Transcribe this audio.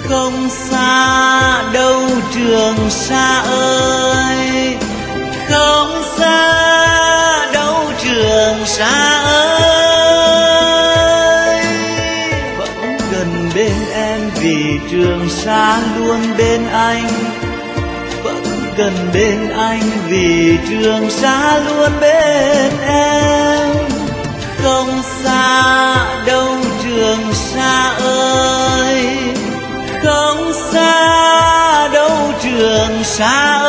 Không xa đâu Trường Sa ơi, không xa đâu Trường Sa ơi. Vẫn gần bên em vì Trường Sa luôn bên anh, vẫn gần bên anh vì Trường Sa luôn bên em. Không xa đâu Trường Sa ơi, không xa đâu Trường Sa